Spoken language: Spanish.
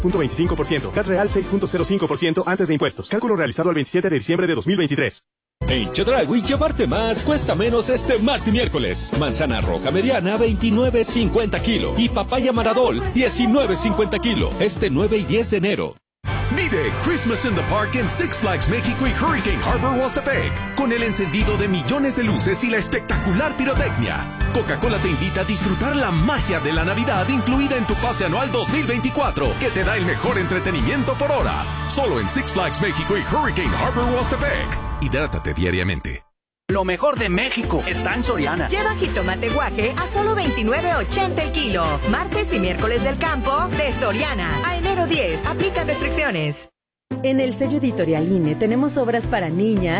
.25%. CAT real 6.05% antes de impuestos. Cálculo realizado el 27 de diciembre de 2023. En Chedraui, llevarte más cuesta menos este martes y miércoles. Manzana roja mediana, 29.50 kilo. Y papaya Maradol, 19.50 kilo. Este 9 y 10 de enero. Vive Christmas in the Park en Six Flags México y Hurricane Harbor Huastepec, con el encendido de millones de luces y la espectacular pirotecnia. Coca-Cola te invita a disfrutar la magia de la Navidad incluida en tu pase anual 2024, que te da el mejor entretenimiento por hora. Solo en Six Flags México y Hurricane Harbor Huastepec. Hidrátate diariamente. Lo mejor de México está en Soriana. Lleva jitomate guaje a solo $29.80 el kilo. Martes y miércoles del campo de Soriana. A enero 10. Aplica restricciones. En el sello editorial INE tenemos obras para niñas,